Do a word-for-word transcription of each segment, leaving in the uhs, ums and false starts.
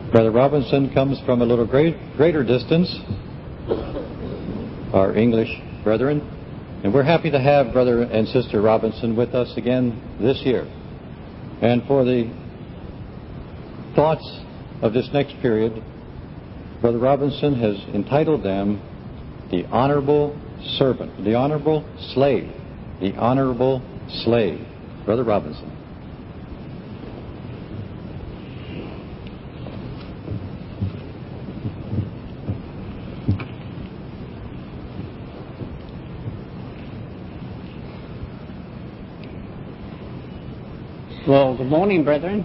Brother Robinson comes from a little great, greater distance, our English brethren, and we're happy to have Brother and Sister Robinson with us again this year. And for the thoughts of this next period, Brother Robinson has entitled them The Honorable Servant, the Honorable Slave, the Honorable Slave. Brother Robinson. Well, good morning, brethren.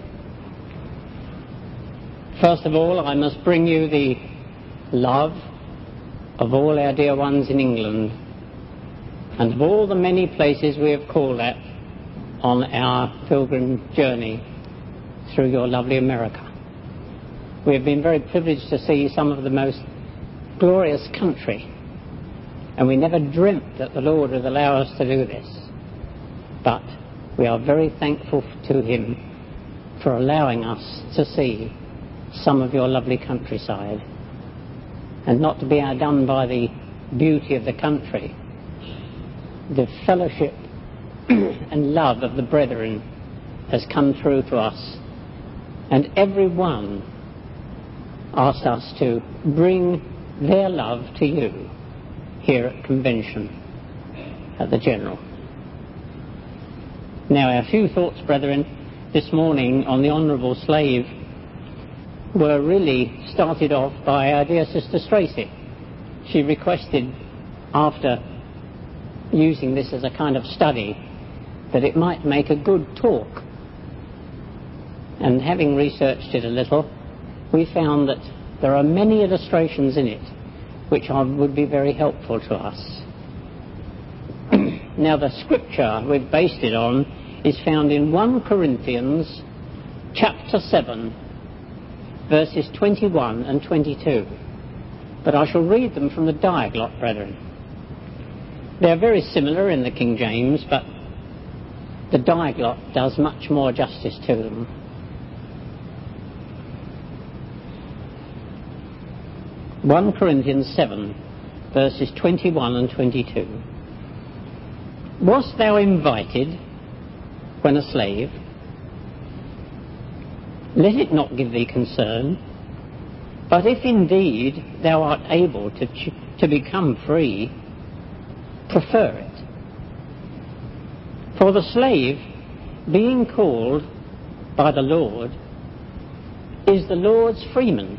First of all, I must bring you the love of all our dear ones in England and of all the many places we have called at on our pilgrim journey through your lovely America. We have been very privileged to see some of the most glorious country, and we never dreamt that the Lord would allow us to do this. But we are very thankful to Him for allowing us to see some of your lovely countryside, and not to be outdone by the beauty of the country. The fellowship and love of the brethren has come through to us, and every one asked us to bring their love to you here at Convention at the General. Now, our few thoughts, brethren, this morning on the Honourable Slave were really started off by our dear Sister Tracy. She requested, after using this as a kind of study, that it might make a good talk. And having researched it a little, we found that there are many illustrations in it which are, would be very helpful to us. Now, the scripture we've based it on is found in First Corinthians chapter seven, verses twenty-one and twenty-two. But I shall read them from the Diaglott, brethren. They are very similar in the King James, but the Diaglott does much more justice to them. First Corinthians seven, verses twenty-one and twenty-two. Wast thou invited when a slave? Let it not give thee concern. But if indeed thou art able to, ch- to become free, prefer it. For the slave, being called by the Lord, is the Lord's freeman.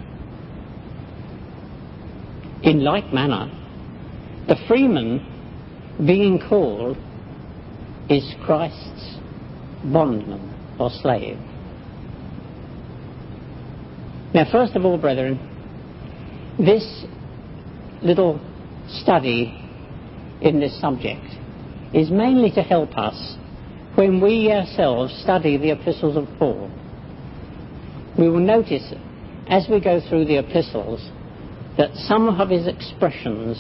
In like manner, the freeman, being called, is Christ's bondman or slave. Now, first of all, brethren, this little study in this subject is mainly to help us when we ourselves study the epistles of Paul. We will notice as we go through the epistles that some of his expressions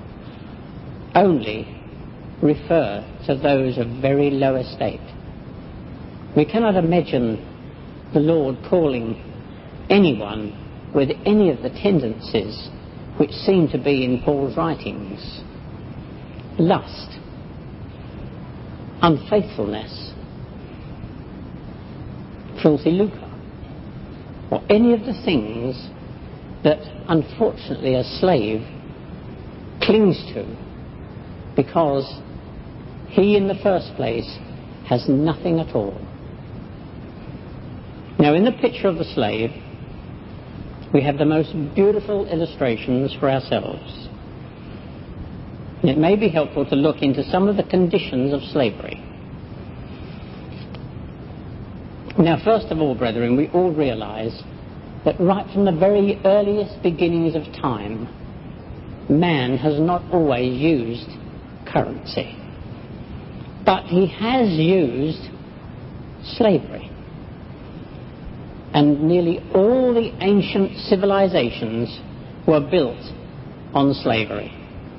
only refer to those of very low estate. We cannot imagine the Lord calling anyone with any of the tendencies which seem to be in Paul's writings: lust, unfaithfulness, filthy lucre, or any of the things that unfortunately a slave clings to because he in the first place has nothing at all. Now, in the picture of the slave, we have the most beautiful illustrations for ourselves. It may be helpful to look into some of the conditions of slavery. Now, first of all, brethren, we all realize that right from the very earliest beginnings of time, man has not always used currency, but he has used slavery. And nearly all the ancient civilizations were built on slavery.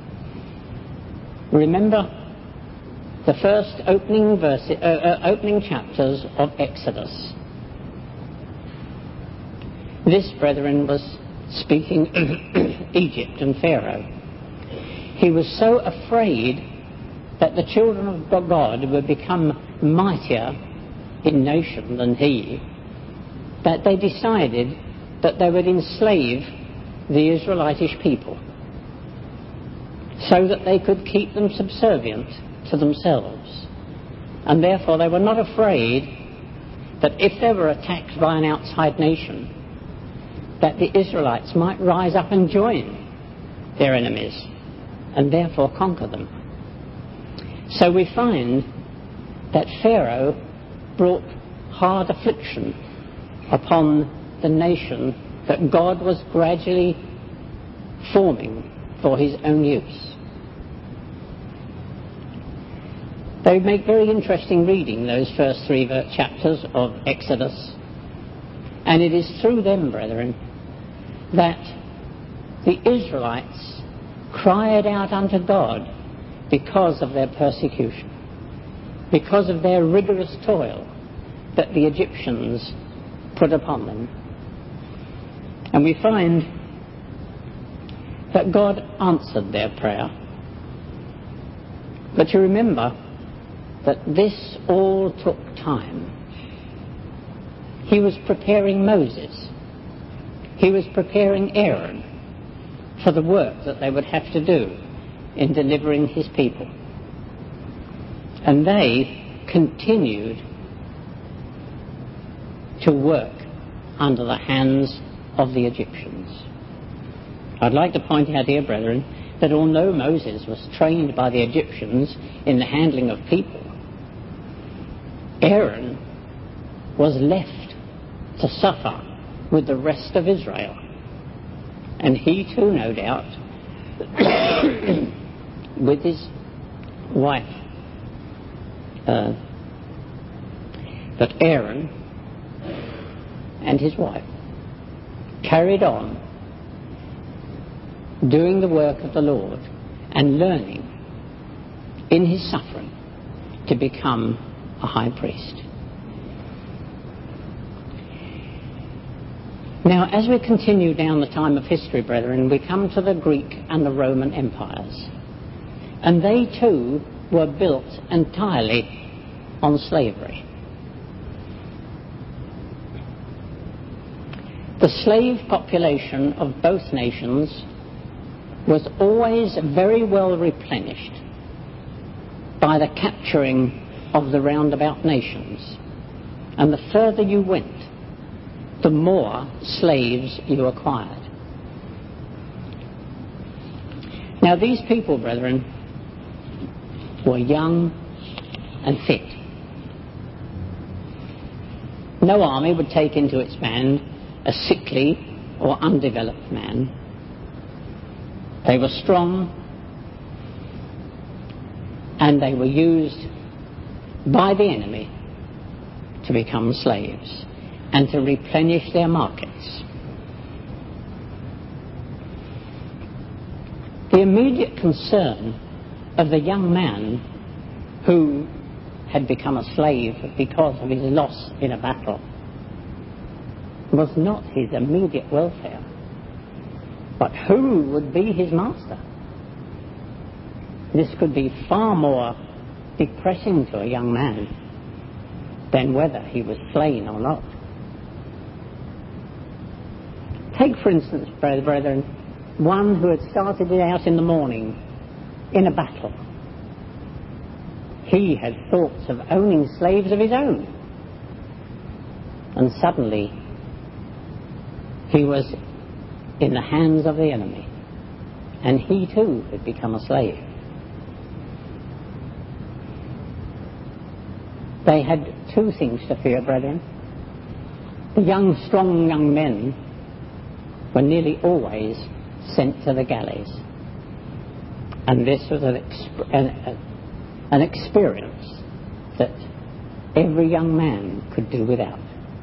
Remember the first opening verse, uh, uh, opening chapters of Exodus. This, brethren, was speaking of Egypt and Pharaoh. He was so afraid that the children of God would become mightier in nation than he, that they decided that they would enslave the Israelitish people so that they could keep them subservient to themselves. And therefore they were not afraid that if they were attacked by an outside nation, that the Israelites might rise up and join their enemies and therefore conquer them. So we find that Pharaoh brought hard affliction upon the nation that God was gradually forming for his own use. They make very interesting reading, those first three chapters of Exodus. And it is through them, brethren, that the Israelites cried out unto God because of their persecution, because of their rigorous toil that the Egyptians put upon them. And we find that God answered their prayer. But you remember that this all took time. He was preparing Moses. He was preparing Aaron for the work that they would have to do in delivering his people. And they continued to work under the hands of the Egyptians. I'd like to point out here, brethren, that although Moses was trained by the Egyptians in the handling of people, Aaron was left to suffer with the rest of Israel. And he too, no doubt, with his wife, uh, but Aaron and his wife carried on doing the work of the Lord and learning in his suffering to become a high priest. Now, as we continue down the time of history, brethren, we come to the Greek and the Roman empires. And they too were built entirely on slavery. The slave population of both nations was always very well replenished by the capturing of the roundabout nations. And the further you went, the more slaves you acquired. Now these people, brethren, were young and fit. No army would take into its band a sickly or undeveloped man. They were strong, and they were used by the enemy to become slaves and to replenish their markets. The immediate concern of the young man who had become a slave because of his loss in a battle was not his immediate welfare, but who would be his master. This could be far more depressing to a young man than whether he was slain or not. Take, for instance, brethren, one who had started it out in the morning in a battle. He had thoughts of owning slaves of his own. And suddenly, he was in the hands of the enemy. And he too had become a slave. They had two things to fear, brethren. The young, strong young men were nearly always sent to the galleys. And this was an, exp- an, an experience that every young man could do without.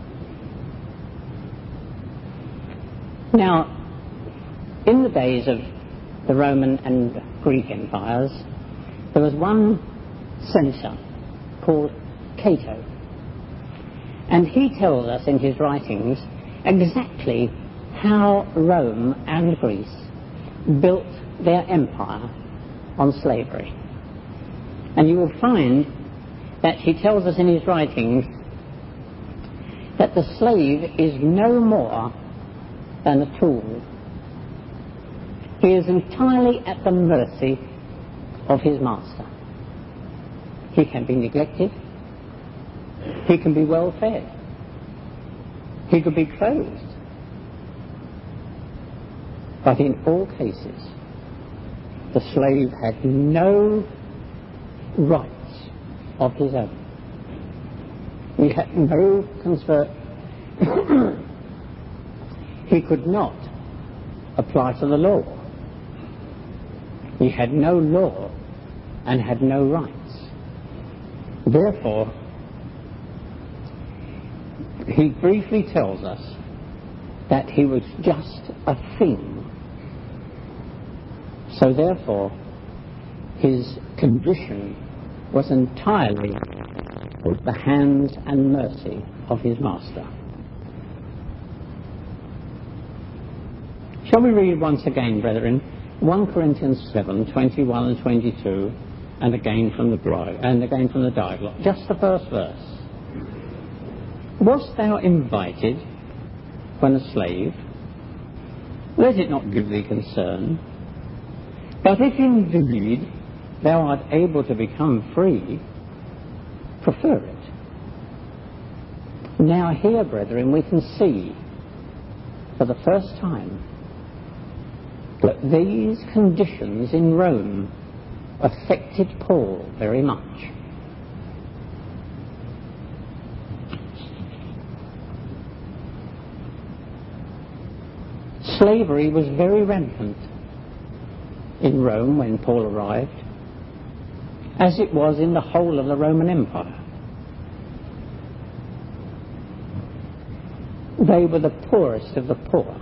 Now, in the days of the Roman and Greek empires, there was one censor called Cato. And he tells us in his writings, exactly how Rome and Greece built their empire on slavery. And you will find that he tells us in his writings that the slave is no more than a tool. He is entirely at the mercy of his master. He can be neglected. He can be well fed. He could be clothed. But in all cases, the slave had no rights of his own. He had no convert. He could not apply to the law. He had no law and had no rights. Therefore, he briefly tells us that he was just a thing. So therefore, his condition was entirely at the hands and mercy of his master. Shall we read once again, brethren, First Corinthians seven, twenty-one and twenty-two, and again from the bride, and again from the dialogue, just the first verse. Wast thou invited when a slave? Let it not give thee concern. But if indeed thou art able to become free, prefer it. Now here, brethren, we can see for the first time that these conditions in Rome affected Paul very much. Slavery was very rampant in Rome when Paul arrived, as it was in the whole of the Roman Empire. They were the poorest of the poor.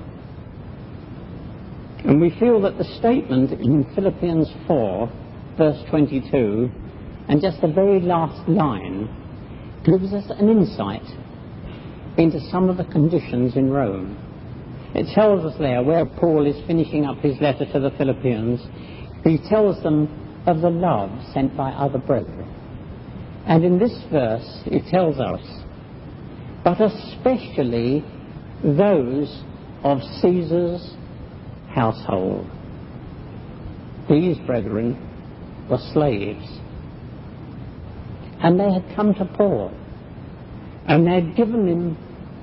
And we feel that the statement in Philippians four, verse twenty-two, and just the very last line, gives us an insight into some of the conditions in Rome. It tells us there, where Paul is finishing up his letter to the Philippians, he tells them of the love sent by other brethren. And in this verse, he tells us, but especially those of Caesar's household. These brethren were slaves. And they had come to Paul, and they had given him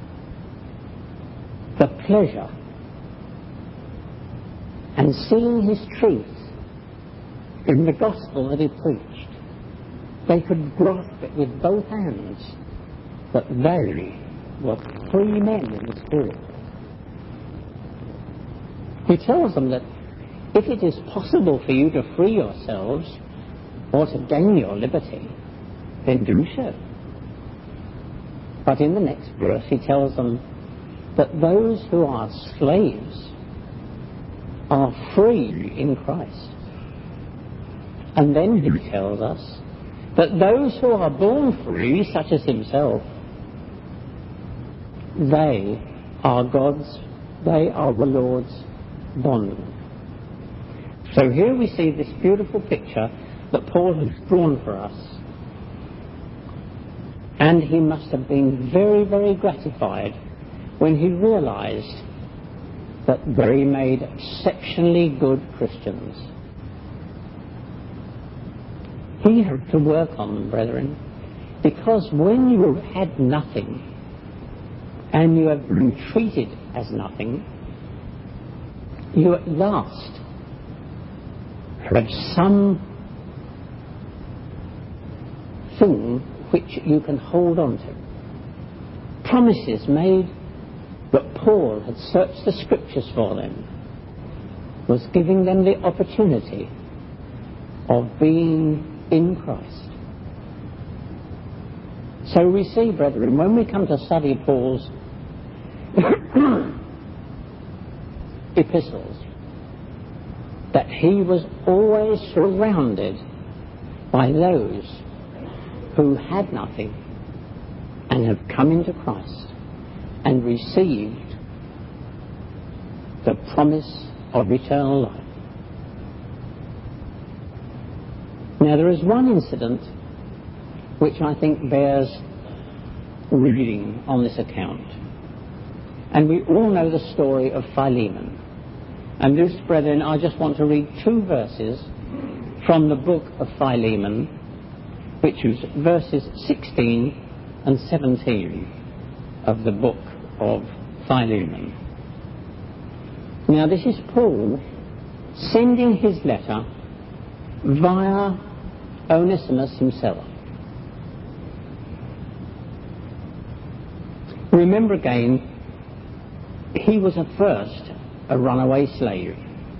the pleasure and seeing his truth in the gospel that he preached. They could grasp it with both hands, that they were free men in the spirit. He tells them that if it is possible for you to free yourselves or to gain your liberty, then do so. But in the next verse he tells them that those who are slaves are free in Christ. And then he tells us that those who are born free, such as himself, they are God's, they are the Lord's bondmen. So here we see this beautiful picture that Paul has drawn for us. And he must have been very, very gratified when he realized that they made exceptionally good Christians. He had to work on them, brethren, because when you have had nothing and you have been treated as nothing, you at last have some thing which you can hold on to. Promises made that Paul had searched the scriptures for them, was giving them the opportunity of being in Christ. So we see, brethren, when we come to study Paul's epistles, that he was always surrounded by those who had nothing and have come into Christ and received the promise of eternal life. Now, there is one incident which I think bears reading on this account. And we all know the story of Philemon. And this, brethren, I just want to read two verses from the book of Philemon, which is verses sixteen and seventeen of the book of Philemon. Now, this is Paul sending his letter via Onesimus himself. Remember again, he was at first a runaway slave.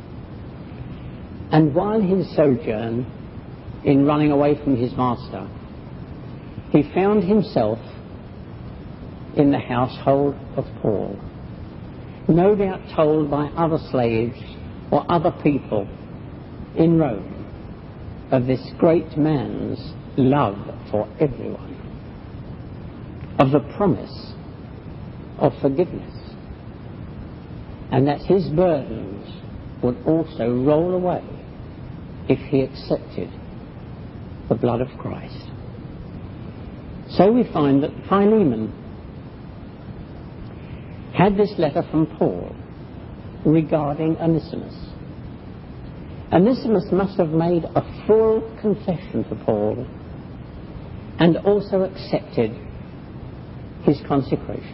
And while his sojourn in running away from his master, he found himself in the household of Paul, no doubt told by other slaves or other people in Rome of this great man's love for everyone, of the promise of forgiveness, and that his burdens would also roll away if he accepted the blood of Christ. So we find that Philemon had this letter from Paul regarding Onesimus. Onesimus must have made a full confession to Paul and also accepted his consecration.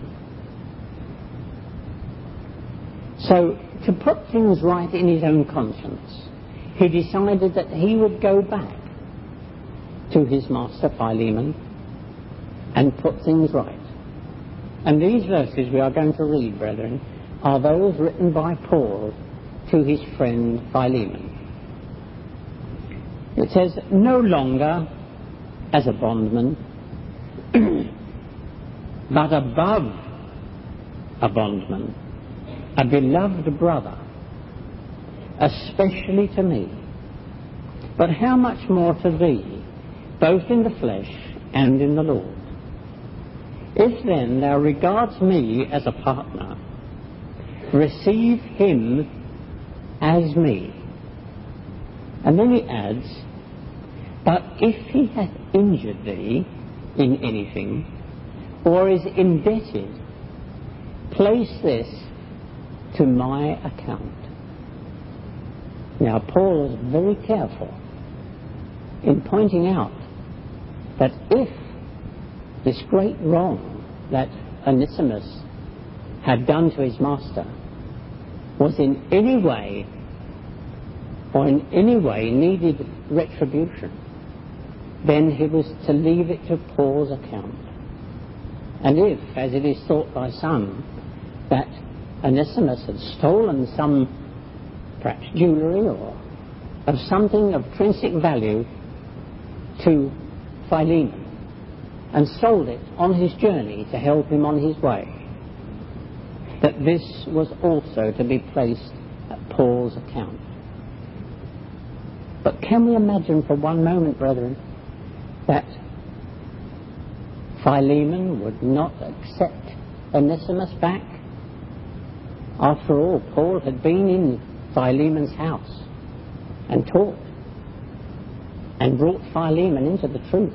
So, to put things right in his own conscience, he decided that he would go back to his master Philemon and put things right. And these verses we are going to read, brethren, are those written by Paul to his friend Philemon. It says, "No longer as a bondman, but above a bondman, a beloved brother, especially to me, but how much more to thee, both in the flesh and in the Lord. If then thou regards me as a partner, receive him as me." And then he adds, "But if he hath injured thee in anything, or is indebted, place this to my account." Now, Paul is very careful in pointing out that if this great wrong that Onesimus had done to his master was in any way or in any way needed retribution, then he was to leave it to Paul's account. And if, as it is thought by some, that Onesimus had stolen some, perhaps jewellery or of something of intrinsic value to Philemon and sold it on his journey to help him on his way, that this was also to be placed at Paul's account. But can we imagine for one moment, brethren, that Philemon would not accept Onesimus back? After all, Paul had been in Philemon's house and taught and brought Philemon into the truth.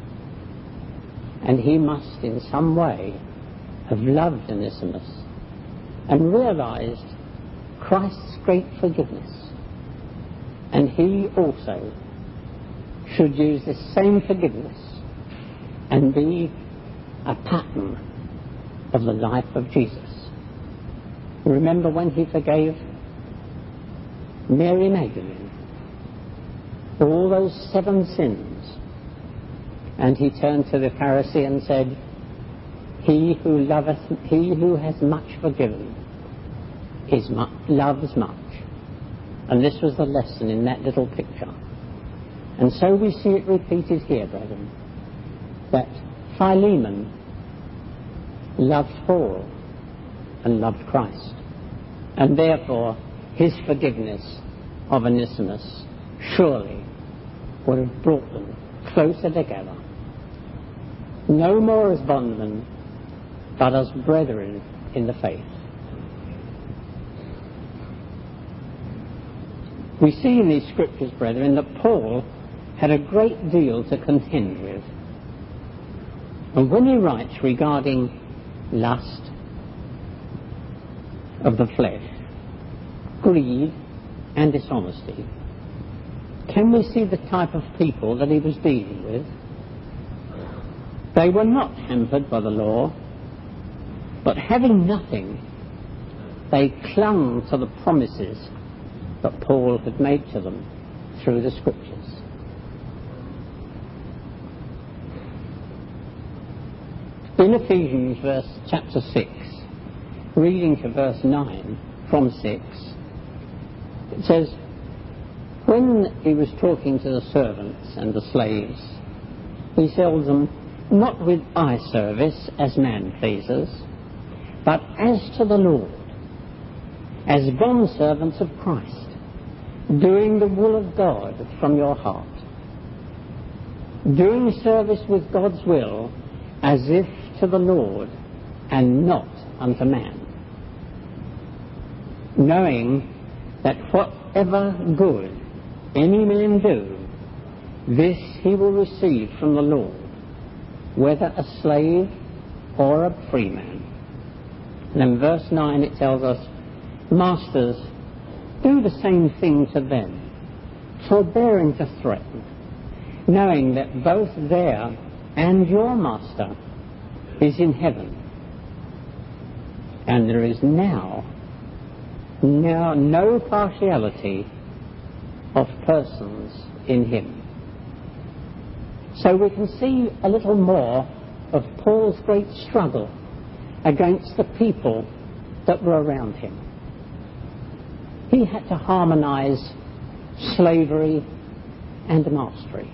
And he must in some way have loved Onesimus and realized Christ's great forgiveness. And he also should use the same forgiveness and be a pattern of the life of Jesus. Remember when he forgave Mary Magdalene all those seven sins, and he turned to the Pharisee and said, "He who loveth, he who has much forgiven, is much, loves much." And this was the lesson in that little picture. And so we see it repeated here, brethren, that Philemon loved Paul and loved Christ, and therefore his forgiveness of Onesimus surely would have brought them closer together, no more as bondmen, but as brethren in the faith. We see in these scriptures, brethren, that Paul had a great deal to contend with. And when he writes regarding lust of the flesh, greed and dishonesty, can we see the type of people that he was dealing with? They were not hampered by the law, but having nothing, they clung to the promises that Paul had made to them through the scriptures. In Ephesians verse chapter six, reading to verse nine from six, it says, when he was talking to the servants and the slaves, he tells them, not with eye service as man pleasers, but as to the Lord, as bondservants of Christ, doing the will of God from your heart, doing service with God's will as if to the Lord and not unto man, knowing that whatever good any man do, this he will receive from the Lord, whether a slave or a free man. And in verse nine it tells us, masters, do the same thing to them, forbearing to threaten, knowing that both their and your master is in heaven, and there is now, now no partiality of persons in him. So we can see a little more of Paul's great struggle against the people that were around him. He had to harmonize slavery and mastery.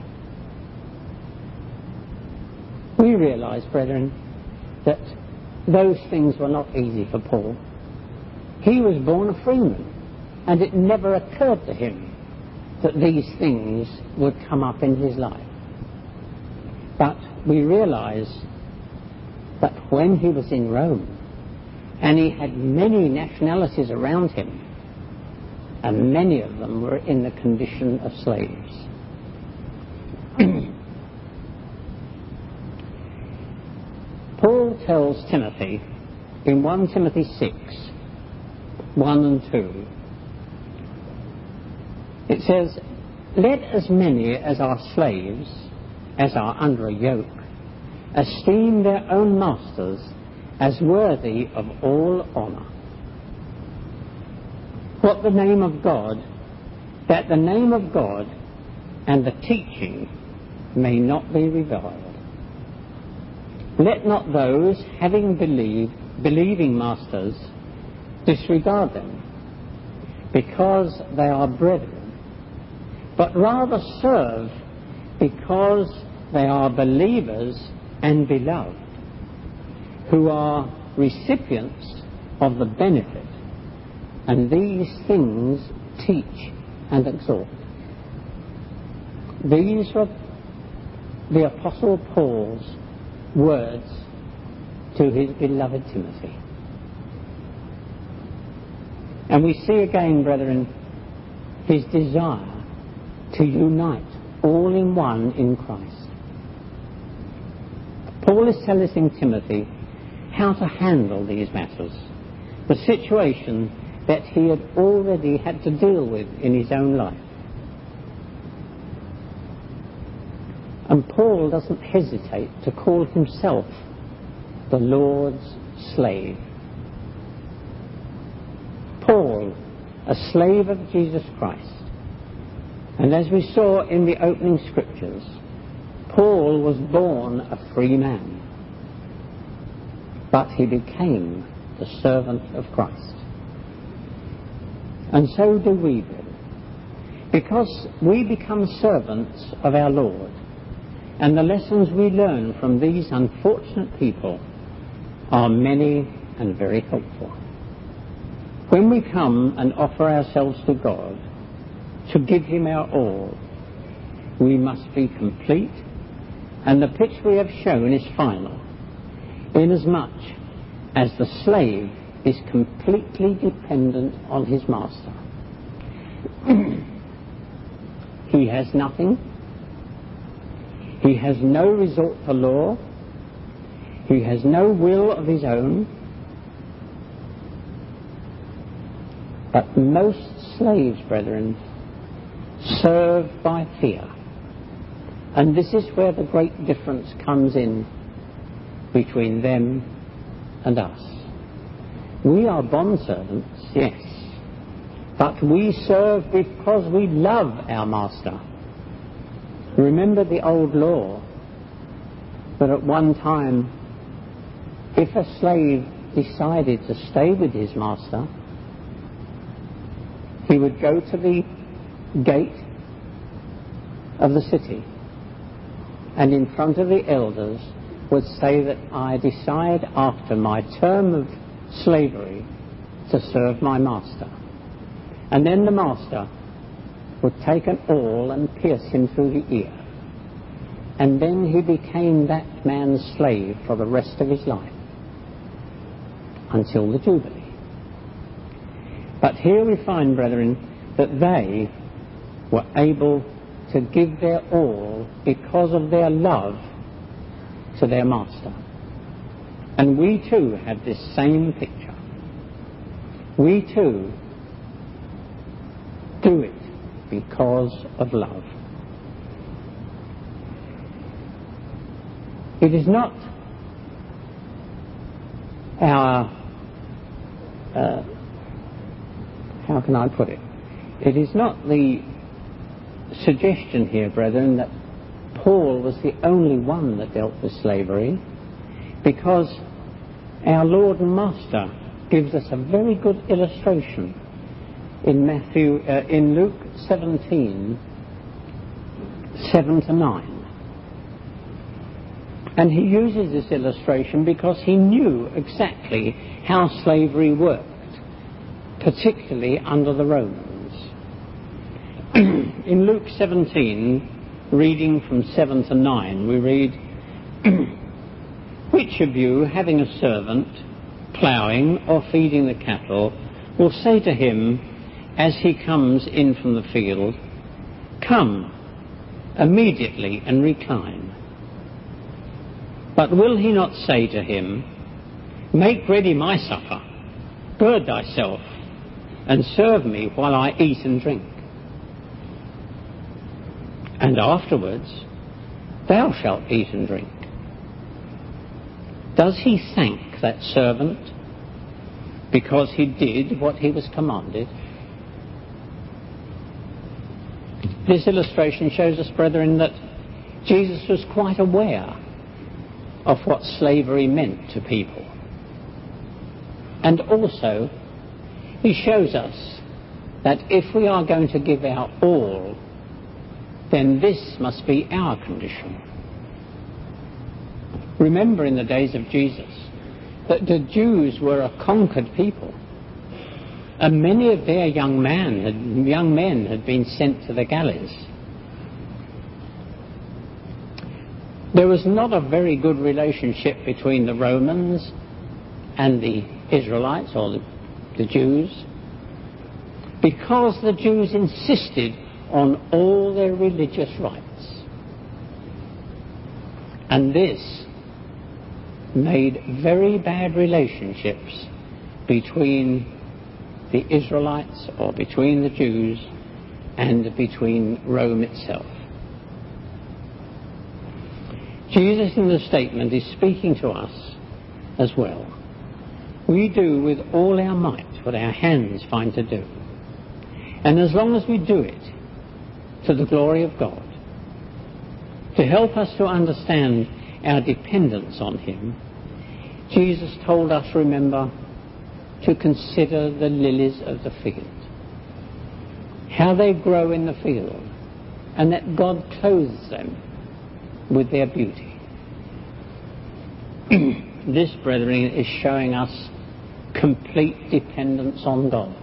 We realize, brethren, that those things were not easy for Paul. He was born a freeman, and it never occurred to him that these things would come up in his life. But we realize that when he was in Rome, and he had many nationalities around him, and many of them were in the condition of slaves. Paul tells Timothy in First Timothy six, one and two, it says, let as many as are slaves, as are under a yoke, esteem their own masters as worthy of all honour. What the name of God, that the name of God and the teaching may not be reviled. Let not those having believed, believing masters disregard them, because they are brethren, but rather serve because they are believers and beloved, who are recipients of the benefit, and these things teach and exhort. These were the Apostle Paul's words to his beloved Timothy. And we see again, brethren, his desire to unite all in one in Christ. Paul is telling Timothy how to handle these matters, the situation that he had already had to deal with in his own life. And Paul doesn't hesitate to call himself the Lord's slave. Paul, a slave of Jesus Christ. And as we saw in the opening scriptures, Paul was born a free man, but he became the servant of Christ. And so do we, brethren, because we become servants of our Lord, and the lessons we learn from these unfortunate people are many and very helpful. When we come and offer ourselves to God, to give him our all, we must be complete, and the pitch we have shown is final, inasmuch as the slave is completely dependent on his master. He has nothing. He has no resort to law. He has no will of his own. But most slaves, brethren, serve by fear. And this is where the great difference comes in between them and us. We are bondservants, yes, but we serve because we love our master. Remember the old law that at one time, if a slave decided to stay with his master, he would go to the gate of the city and in front of the elders would say that I decide after my term of slavery to serve my master. And then the master would take an awl and pierce him through the ear. And then he became that man's slave for the rest of his life, until the Jubilee. But here we find, brethren, that they were able to give their all because of their love to their master. And we too have this same picture. We too do it because of love. It is not our, uh, how can I put it? It is not the suggestion here, brethren, that Paul was the only one that dealt with slavery, because our Lord and Master gives us a very good illustration in Matthew, uh, in Luke seventeen, seven to nine. And he uses this illustration because he knew exactly how slavery worked, particularly under the Romans. In Luke seventeen, reading from seven to nine, we read, which of you, having a servant, ploughing or feeding the cattle, will say to him, as he comes in from the field, come immediately and recline? But will he not say to him, make ready my supper, gird thyself, and serve me while I eat and drink? And afterwards thou shalt eat and drink. Does he thank that servant because he did what he was commanded? This illustration shows us, brethren, that Jesus was quite aware of what slavery meant to people. And also, he shows us that if we are going to give our all, then this must be our condition. Remember in the days of Jesus that the Jews were a conquered people, and many of their young men had, young men had been sent to the galleys. There was not a very good relationship between the Romans and the Israelites, or the, the Jews, because the Jews insisted on all their religious rights. And this made very bad relationships between the Israelites, or between the Jews, and between Rome itself. Jesus in the statement is speaking to us as well. We do with all our might what our hands find to do. And as long as we do it to the glory of God, to help us to understand our dependence on Him, Jesus told us, remember, to consider the lilies of the field, how they grow in the field, and that God clothes them with their beauty. This, brethren, is showing us complete dependence on God.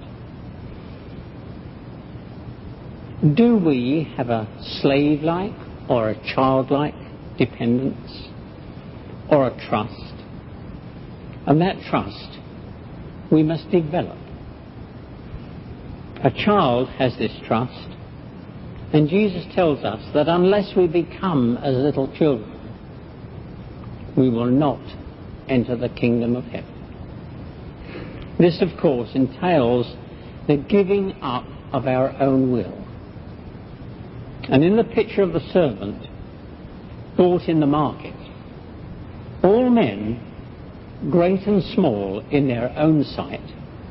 Do we have a slave-like or a childlike dependence, or a trust? And that trust we must develop. A child has this trust And Jesus tells us that unless we become as little children, we will not enter the kingdom of heaven. This, of course, entails the giving up of our own will. And in the picture of the servant bought in the market, all men, great and small in their own sight,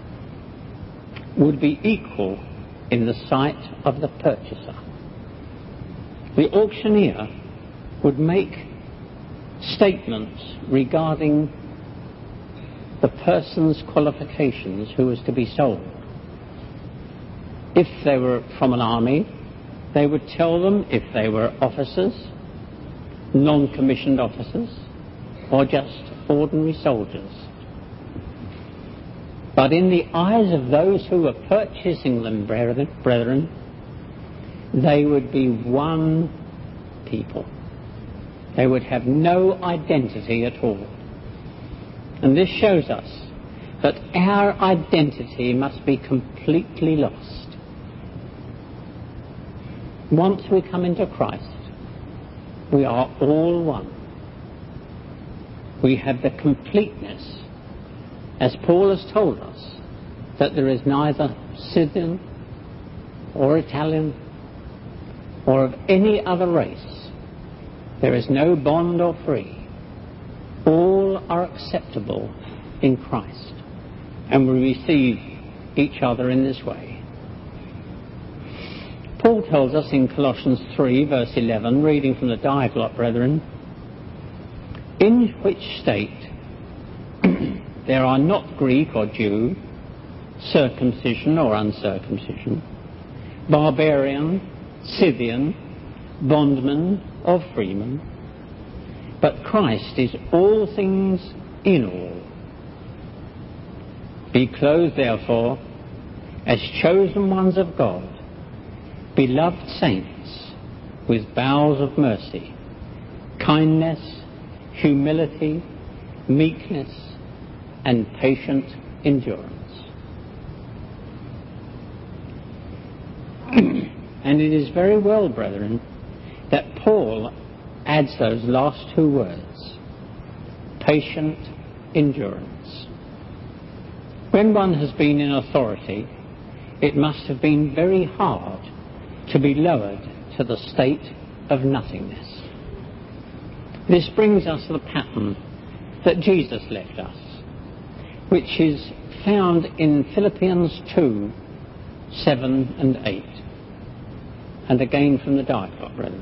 would be equal in the sight of the purchaser. The auctioneer would make statements regarding the person's qualifications who was to be sold. If they were from an army, they would tell them if they were officers, non-commissioned officers, or just ordinary soldiers. But in the eyes of those who were purchasing them, brethren, they would be one people. They would have no identity at all. And this shows us that our identity must be completely lost. Once we come into Christ, we are all one. We have the completeness, as Paul has told us, that there is neither Scythian or Italian or of any other race. There is no bond or free. All are acceptable in Christ, and we receive each other in this way. Paul tells us in Colossians three, verse eleven, reading from the Diaglott, brethren, in which state there are not Greek or Jew, circumcision or uncircumcision, barbarian, Scythian, bondman or freeman, but Christ is all things in all. Be clothed, therefore, as chosen ones of God, beloved saints, with bowels of mercy, kindness, humility, meekness, and patient endurance. And it is very well, brethren, that Paul adds those last two words, patient endurance. When one has been in authority, it must have been very hard to be lowered to the state of nothingness. This brings us to the pattern that Jesus left us, which is found in Philippians two, seven and eight, and again from the Diaglott, brethren.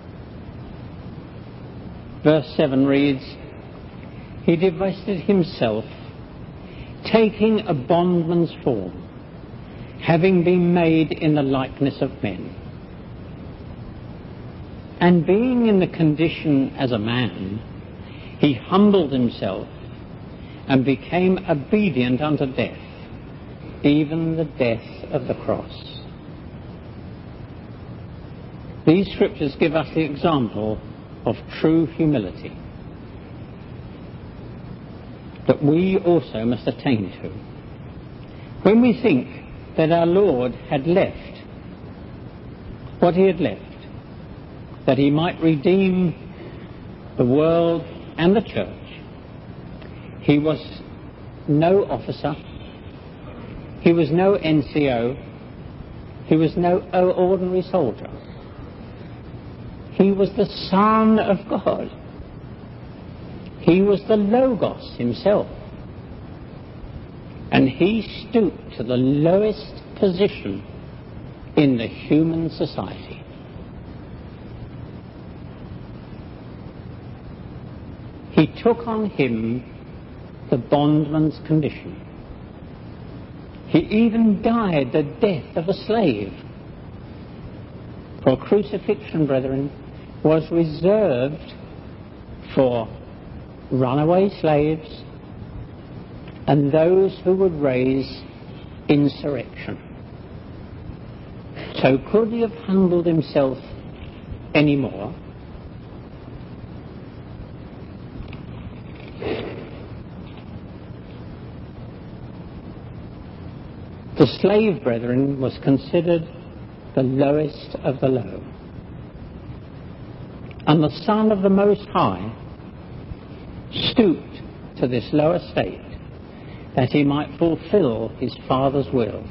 Verse seven reads, He divested himself, taking a bondman's form, having been made in the likeness of men. And being in the condition as a man, he humbled himself and became obedient unto death, even the death of the cross. These scriptures give us the example of true humility that we also must attain to. When we think that our Lord had left what he had left, that he might redeem the world and the church, he was no officer, he was no N C O, he was no ordinary soldier. He was the Son of God. He was the Logos himself. And he stooped to the lowest position in the human society. He took on him the bondman's condition. He even died the death of a slave. For crucifixion, brethren, was reserved for runaway slaves and those who would raise insurrection. So could he have humbled himself any more? The slave, brethren, was considered the lowest of the low. And the Son of the Most High stooped to this low estate that he might fulfill his Father's will.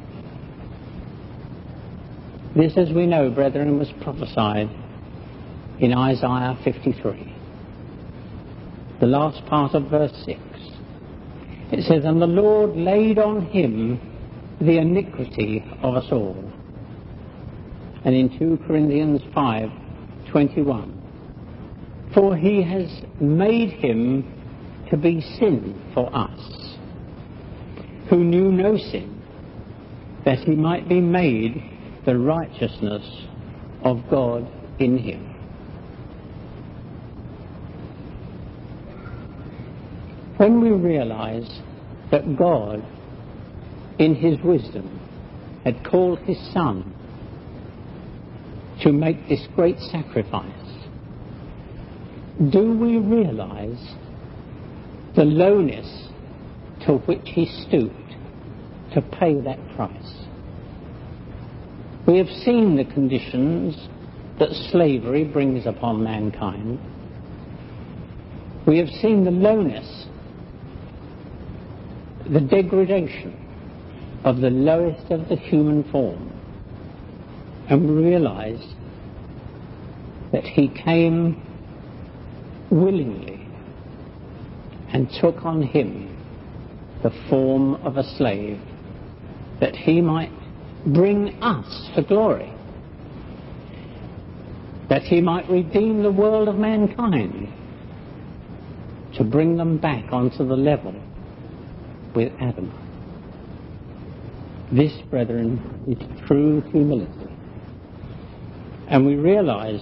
This, as we know, brethren, was prophesied in Isaiah fifty-three, the last part of verse six. It says, "And the Lord laid on him the iniquity of us all." And in two Corinthians five twenty-one, "For he has made him to be sin for us, who knew no sin, that he might be made the righteousness of God in him." When we realize that God, in his wisdom, had called his Son to make this great sacrifice, do we realize the lowness to which he stooped to pay that price? We have seen the conditions that slavery brings upon mankind. We have seen the lowness, the degradation of the lowest of the human form, and we realize that he came willingly and took on him the form of a slave, that he might bring us to glory, that he might redeem the world of mankind, to bring them back onto the level with Adam. This, brethren, is true humility. And we realize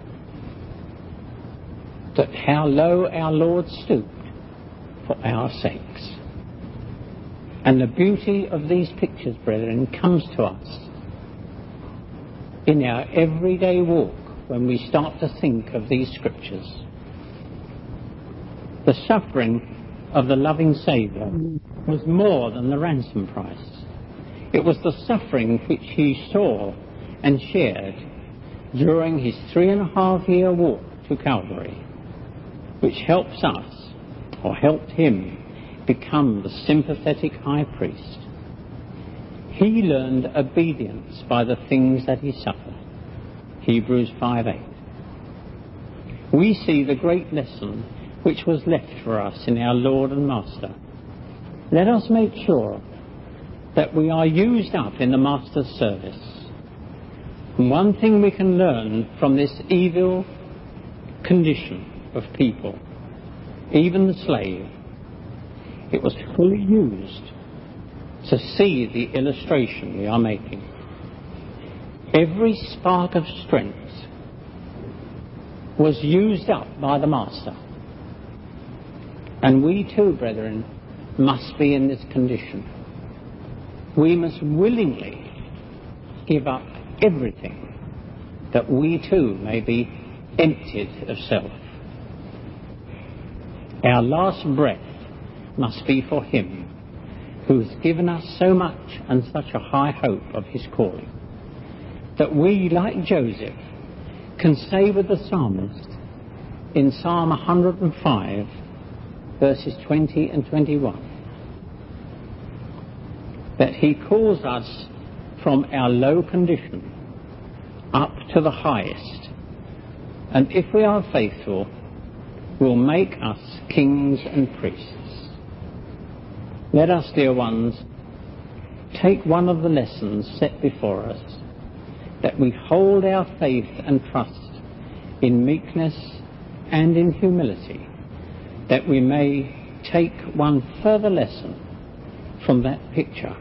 that how low our Lord stooped for our sakes. And the beauty of these pictures, brethren, comes to us in our everyday walk when we start to think of these scriptures. The suffering of the loving Saviour was more than the ransom price. It was the suffering which he saw and shared during his three and a half year walk to Calvary, which helps us, or helped him, become the sympathetic high priest. He learned obedience by the things that he suffered. Hebrews five eight. We see the great lesson which was left for us in our Lord and Master. Let us make sure that we are used up in the Master's service. And one thing we can learn from this evil condition of people, even the slave, it was fully used to see the illustration we are making. Every spark of strength was used up by the Master. And we too, brethren, must be in this condition. We must willingly give up everything, that we too may be emptied of self. Our last breath must be for him who has given us so much and such a high hope of his calling, that we, like Joseph, can say with the psalmist in Psalm one hundred five, verses twenty and twenty-one, that he calls us from our low condition up to the highest, and if we are faithful, will make us kings and priests. Let us, dear ones, take one of the lessons set before us, that we hold our faith and trust in meekness and in humility, that we may take one further lesson from that picture,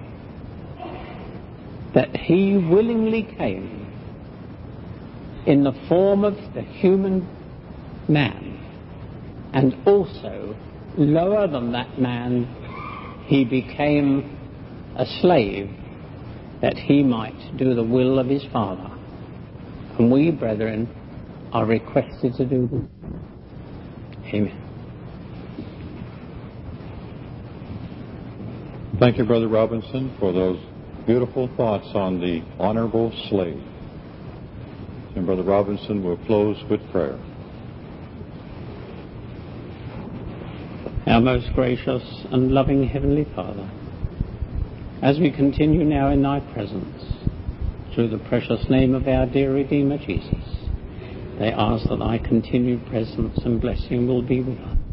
that he willingly came in the form of the human man, and also, lower than that man, he became a slave, that he might do the will of his Father. And we, brethren, are requested to do this. Amen. Thank you, Brother Robinson, for those beautiful thoughts on the honorable slave. And Brother Robinson will close with prayer. Our most gracious and loving Heavenly Father, as we continue now in Thy presence, through the precious name of our dear Redeemer Jesus, they ask that Thy continued presence and blessing will be with us.